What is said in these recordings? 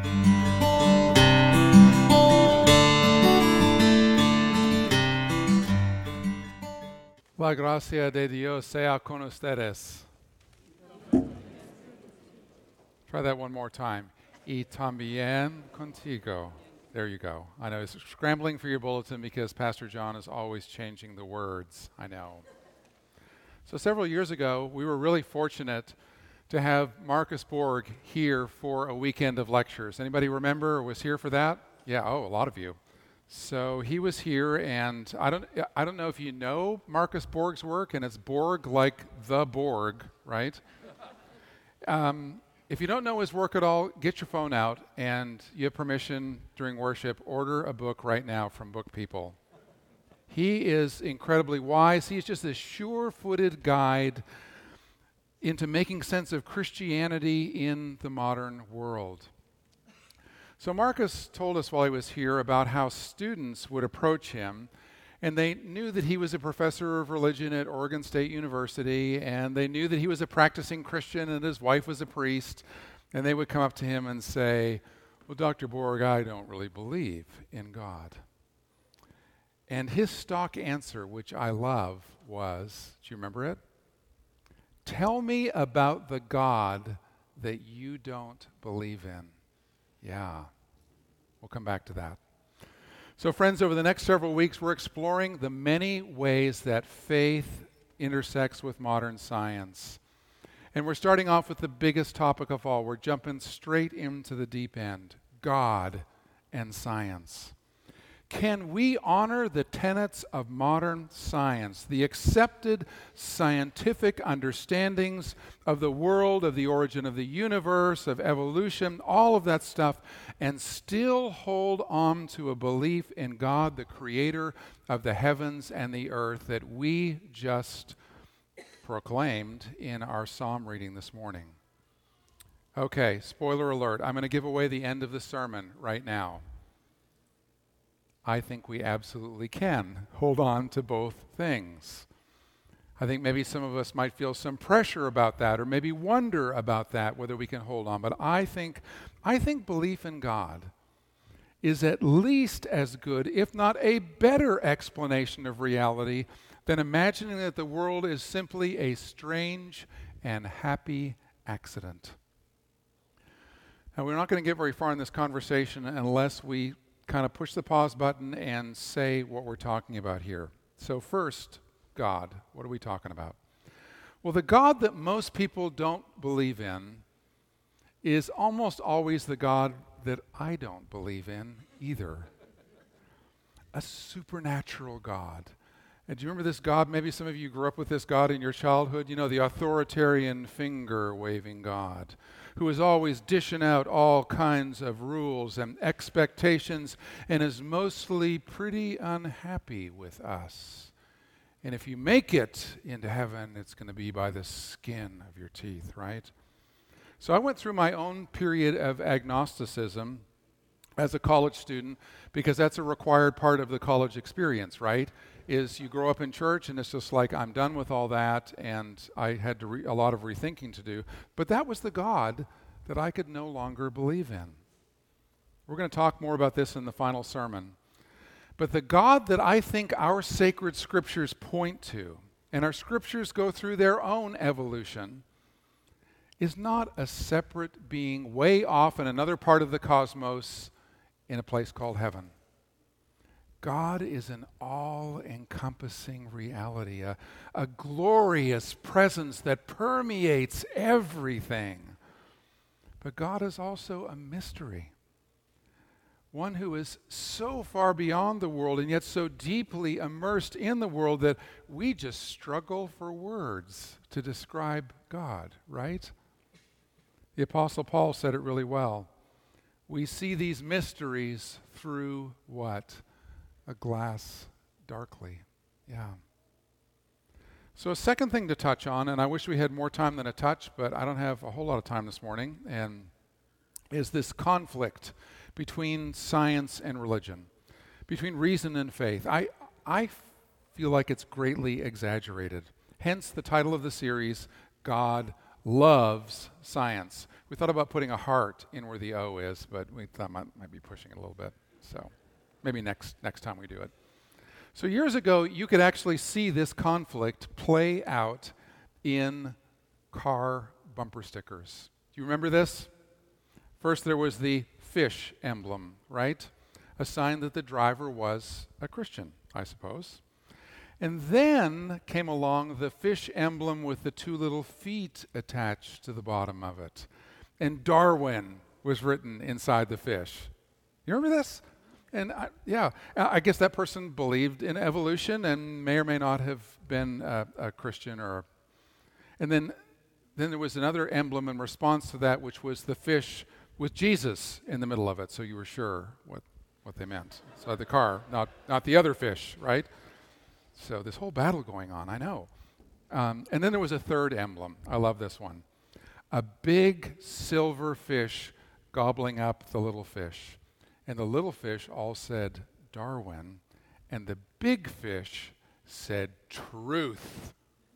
La gracia de Dios sea con ustedes. Try that one more time. Y también contigo. There you go. I know it's scrambling for your bulletin because Pastor John is always changing the words. I know. So several years ago, we were really fortunate to have Marcus Borg here for a weekend of lectures. Anybody remember or was here for that? Yeah, a lot of you. So he was here, and I don't know if you know Marcus Borg's work, and it's Borg like the Borg, right? If you don't know his work at all, get your phone out, and you have permission during worship, order a book right now from Book People. He is incredibly wise. He's just a sure-footed guide into making sense of Christianity in the modern world. So Marcus told us while he was here about how students would approach him, and they knew that he was a professor of religion at Oregon State University, and they knew that he was a practicing Christian and his wife was a priest, and they would come up to him and say, "Well, Dr. Borg, I don't really believe in God." And his stock answer, which I love, was, do you remember it? "Tell me about the God that you don't believe in." Yeah, we'll come back to that. So friends, over the next several weeks, we're exploring the many ways that faith intersects with modern science. And we're starting off with the biggest topic of all. We're jumping straight into the deep end, God and science. Can we honor the tenets of modern science, the accepted scientific understandings of the world, of the origin of the universe, of evolution, all of that stuff, and still hold on to a belief in God, the creator of the heavens and the earth, that we just proclaimed in our psalm reading this morning? Okay, spoiler alert. I'm going to give away the end of the sermon right now. I think we absolutely can hold on to both things. I think maybe some of us might feel some pressure about that, or maybe wonder about that, whether we can hold on. But I think belief in God is at least as good, if not a better explanation of reality than imagining that the world is simply a strange and happy accident. Now, we're not going to get very far in this conversation unless we kind of push the pause button and say what we're talking about here. So first, God. What are we talking about? Well, the God that most people don't believe in is almost always the God that I don't believe in either. A supernatural God. And do you remember this God? Maybe some of you grew up with this God in your childhood. You know, the authoritarian finger-waving God who is always dishing out all kinds of rules and expectations and is mostly pretty unhappy with us. And if you make it into heaven, it's going to be by the skin of your teeth, right? So I went through my own period of agnosticism as a college student because that's a required part of the college experience, right? Is you grow up in church and it's just like, I'm done with all that, and I had a lot of rethinking to do. But that was the God that I could no longer believe in. We're going to talk more about this in the final sermon. But the God that I think our sacred scriptures point to, and our scriptures go through their own evolution, is not a separate being way off in another part of the cosmos in a place called heaven. God is an all-encompassing reality, a glorious presence that permeates everything. But God is also a mystery, one who is so far beyond the world and yet so deeply immersed in the world that we just struggle for words to describe God, right? The Apostle Paul said it really well. We see these mysteries through what? A glass darkly. Yeah. So a second thing to touch on, and I wish we had more time than a touch, but I don't have a whole lot of time this morning, and is this conflict between science and religion, between reason and faith. I feel like it's greatly exaggerated. Hence the title of the series, God loves science. We thought about putting a heart in where the O is, but we thought might be pushing it a little bit. So maybe next time we do it. So years ago, you could actually see this conflict play out in car bumper stickers. Do you remember this? First, there was the fish emblem, right? A sign that the driver was a Christian, I suppose. And then came along the fish emblem with the two little feet attached to the bottom of it. And Darwin was written inside the fish. You remember this? And I guess that person believed in evolution and may or may not have been a Christian. And then there was another emblem in response to that, which was the fish with Jesus in the middle of it. So you were sure what they meant. So the car, not the other fish, right? So this whole battle going on, I know. And then there was a third emblem. I love this one. A big silver fish gobbling up the little fish. And the little fish all said Darwin, and the big fish said truth.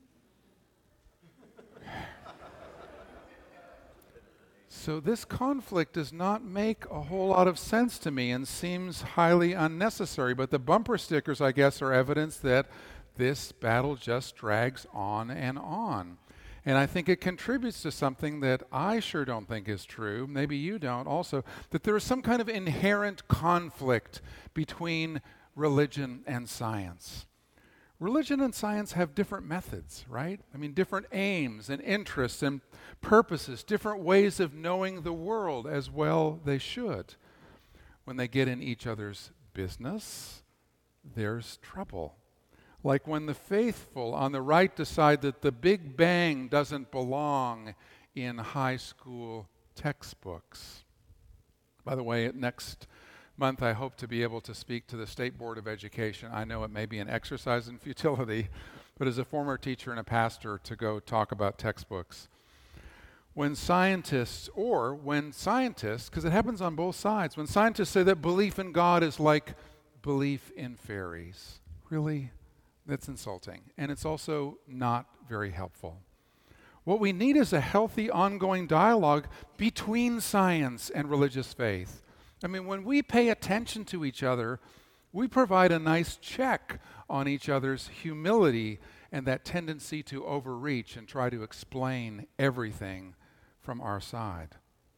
So this conflict does not make a whole lot of sense to me and seems highly unnecessary, but the bumper stickers, I guess, are evidence that this battle just drags on and on. And I think it contributes to something that I sure don't think is true, maybe you don't also, that there is some kind of inherent conflict between religion and science. Religion and science have different methods, right? I mean, different aims and interests and purposes, different ways of knowing the world as well they should. When they get in each other's business, there's trouble. Like when the faithful on the right decide that the Big Bang doesn't belong in high school textbooks. By the way, next month I hope to be able to speak to the State Board of Education. I know it may be an exercise in futility, but as a former teacher and a pastor, to go talk about textbooks. When scientists, because it happens on both sides, when scientists say that belief in God is like belief in fairies, really? That's insulting. And it's also not very helpful. What we need is a healthy, ongoing dialogue between science and religious faith. I mean, when we pay attention to each other, we provide a nice check on each other's humility and that tendency to overreach and try to explain everything from our side.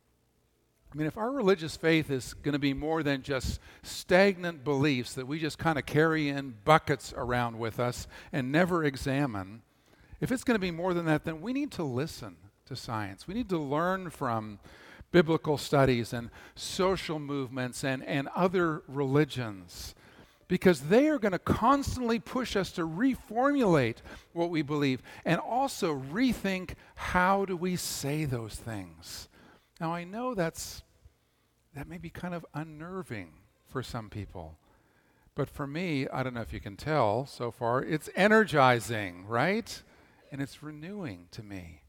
I mean, if our religious faith is going to be more than just stagnant beliefs that we just kind of carry in buckets around with us and never examine, if it's going to be more than that, then we need to listen to science. We need to learn from biblical studies and social movements and other religions, because they are going to constantly push us to reformulate what we believe and also rethink how do we say those things. Now, I know that may be kind of unnerving for some people, but for me, I don't know if you can tell so far, it's energizing, right? And it's renewing to me.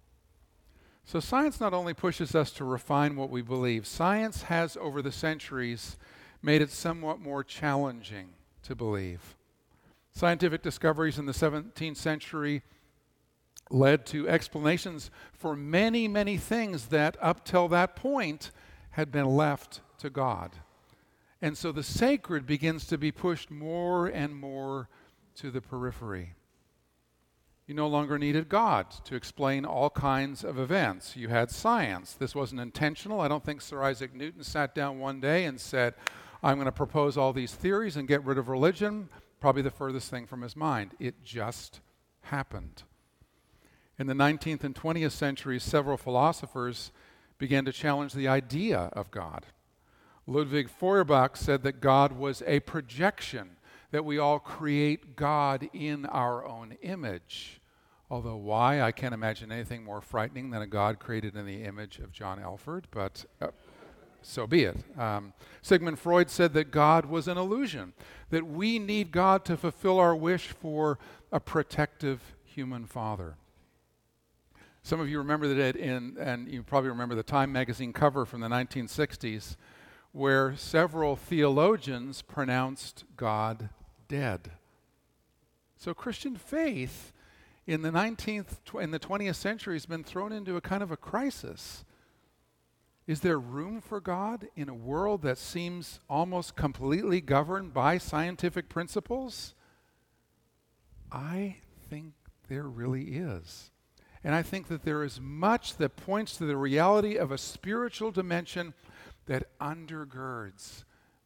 So science not only pushes us to refine what we believe, science has over the centuries made it somewhat more challenging to believe. Scientific discoveries in the 17th century led to explanations for many, many things that up till that point had been left to God. And so the sacred begins to be pushed more and more to the periphery. You no longer needed God to explain all kinds of events. You had science. This wasn't intentional. I don't think Sir Isaac Newton sat down one day and said, I'm going to propose all these theories and get rid of religion. Probably the furthest thing from his mind. It just happened. In the 19th and 20th centuries, several philosophers began to challenge the idea of God. Ludwig Feuerbach said that God was a projection, that we all create God in our own image. Although why? I can't imagine anything more frightening than a God created in the image of John Elford, but so be it. Sigmund Freud said that God was an illusion, that we need God to fulfill our wish for a protective human father. Some of you remember that and you probably remember the Time magazine cover from the 1960s, where several theologians pronounced God dead. So Christian faith in the 20th century has been thrown into a kind of a crisis. Is there room for God in a world that seems almost completely governed by scientific principles? I think there really is. And I think that there is much that points to the reality of a spiritual dimension that undergirds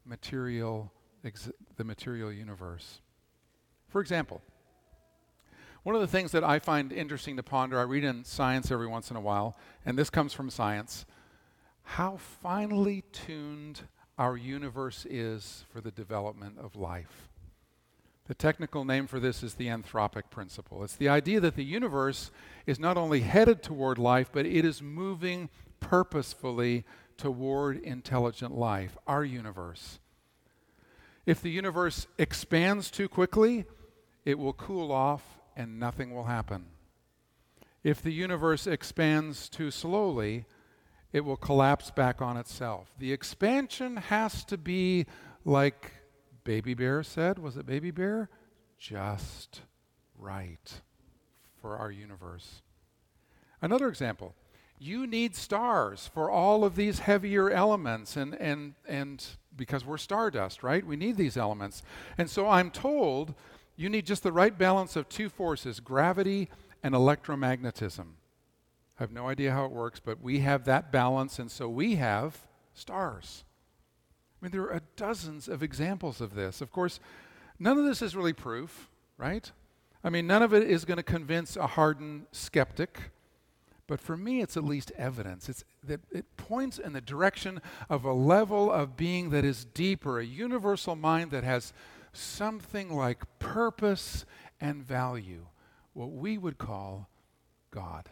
the material universe. For example, one of the things that I find interesting to ponder, I read in Science every once in a while, and this comes from Science, how finely tuned our universe is for the development of life. The technical name for this is the anthropic principle. It's the idea that the universe is not only headed toward life, but it is moving purposefully toward intelligent life, our universe. If the universe expands too quickly, it will cool off and nothing will happen. If the universe expands too slowly, it will collapse back on itself. The expansion has to be, like Baby Bear said, was it Baby Bear? Just right for our universe. Another example, you need stars for all of these heavier elements and because we're stardust, right? We need these elements. And so I'm told you need just the right balance of two forces, gravity and electromagnetism. I have no idea how it works, but we have that balance, and so we have stars. I mean, there are dozens of examples of this. Of course, none of this is really proof, right? I mean, none of it is going to convince a hardened skeptic, but for me, it's at least evidence. It points in the direction of a level of being that is deeper, a universal mind that has something like purpose and value, what we would call God.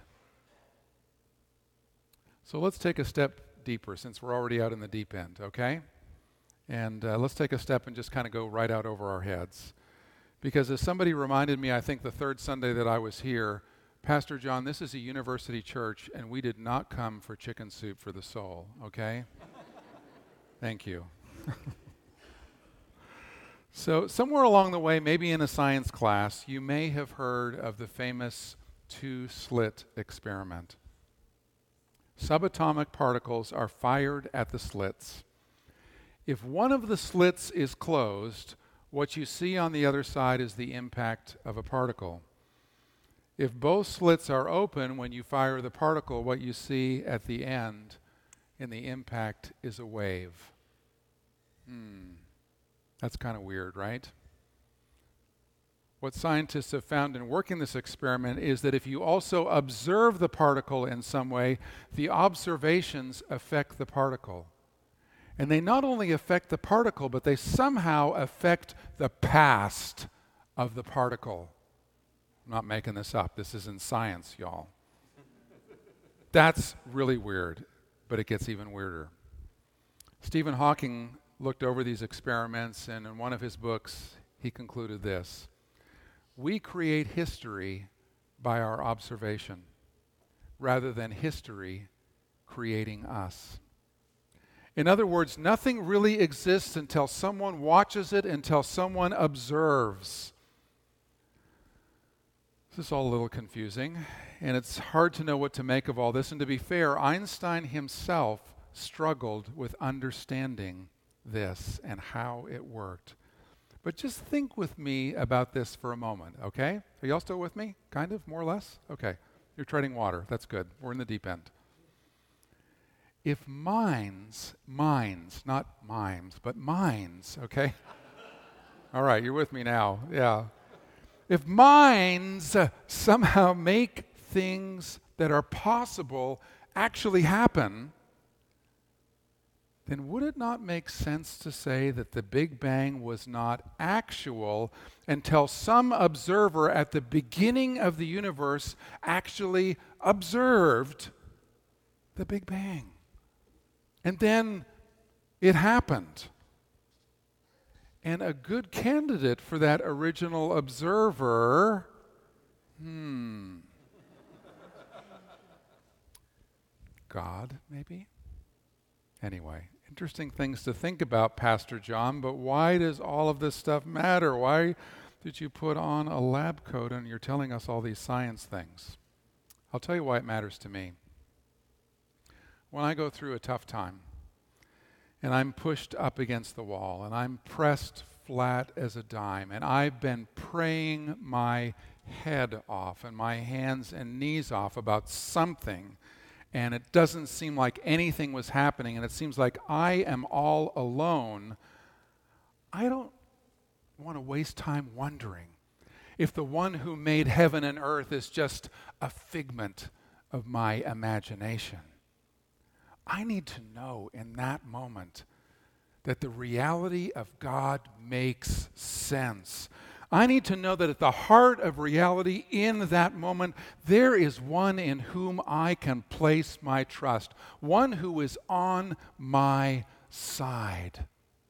So let's take a step deeper since we're already out in the deep end, okay? And let's take a step and just kind of go right out over our heads. Because as somebody reminded me, I think the third Sunday that I was here, Pastor John, this is a university church, and we did not come for chicken soup for the soul, okay? Thank you. So somewhere along the way, maybe in a science class, you may have heard of the famous two-slit experiment. Subatomic particles are fired at the slits. If one of the slits is closed, what you see on the other side is the impact of a particle. If both slits are open when you fire the particle, what you see at the end in the impact is a wave. That's kind of weird, right? What scientists have found in working this experiment is that if you also observe the particle in some way, the observations affect the particle. And they not only affect the particle, but they somehow affect the past of the particle. I'm not making this up. This is in science, y'all. That's really weird, but it gets even weirder. Stephen Hawking looked over these experiments, and in one of his books, he concluded this: we create history by our observation, rather than history creating us. In other words, nothing really exists until someone watches it, until someone observes. This is all a little confusing, and it's hard to know what to make of all this. And to be fair, Einstein himself struggled with understanding this and how it worked. But just think with me about this for a moment, okay? Are y'all still with me? Kind of, more or less? Okay. You're treading water. That's good. We're in the deep end. If minds, not mimes, but minds, okay? All right, you're with me now. Yeah. If minds somehow make things that are possible actually happen, then would it not make sense to say that the Big Bang was not actual until some observer at the beginning of the universe actually observed the Big Bang? And then it happened. And a good candidate for that original observer, God, maybe? Anyway, interesting things to think about, Pastor John, but why does all of this stuff matter? Why did you put on a lab coat and you're telling us all these science things? I'll tell you why it matters to me. When I go through a tough time, and I'm pushed up against the wall, and I'm pressed flat as a dime, and I've been praying my head off and my hands and knees off about something, and it doesn't seem like anything was happening, and it seems like I am all alone, I don't want to waste time wondering if the one who made heaven and earth is just a figment of my imagination. I need to know in that moment that the reality of God makes sense. I need to know that at the heart of reality in that moment, there is one in whom I can place my trust, one who is on my side.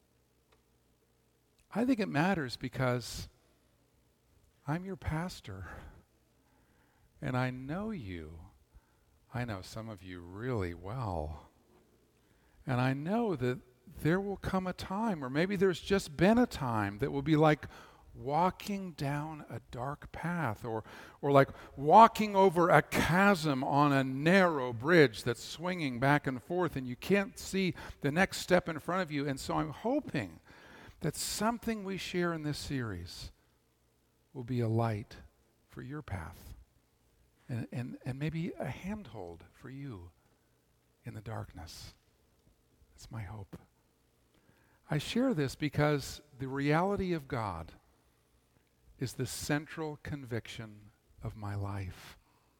I think it matters because I'm your pastor, and I know you. I know some of you really well. And I know that there will come a time, or maybe there's just been a time, that will be like walking down a dark path, or like walking over a chasm on a narrow bridge that's swinging back and forth, and you can't see the next step in front of you. And so I'm hoping that something we share in this series will be a light for your path. And maybe a handhold for you in the darkness. That's my hope. I share this because the reality of God is the central conviction of my life.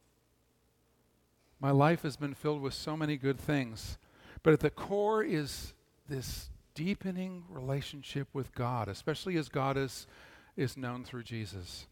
My life has been filled with so many good things, but at the core is this deepening relationship with God, especially as God is known through Jesus.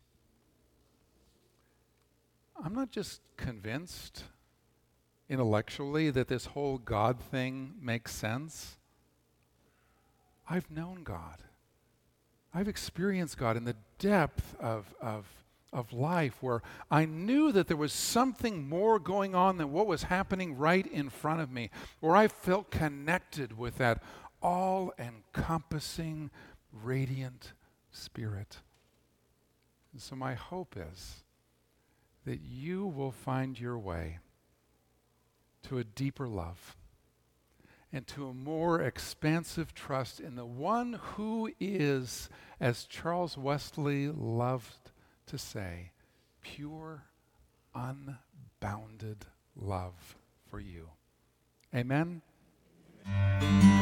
I'm not just convinced intellectually that this whole God thing makes sense. I've known God. I've experienced God in the depth of life, where I knew that there was something more going on than what was happening right in front of me, where I felt connected with that all-encompassing, radiant Spirit. And so my hope is that you will find your way to a deeper love and to a more expansive trust in the one who is, as Charles Wesley loved to say, pure, unbounded love for you. Amen?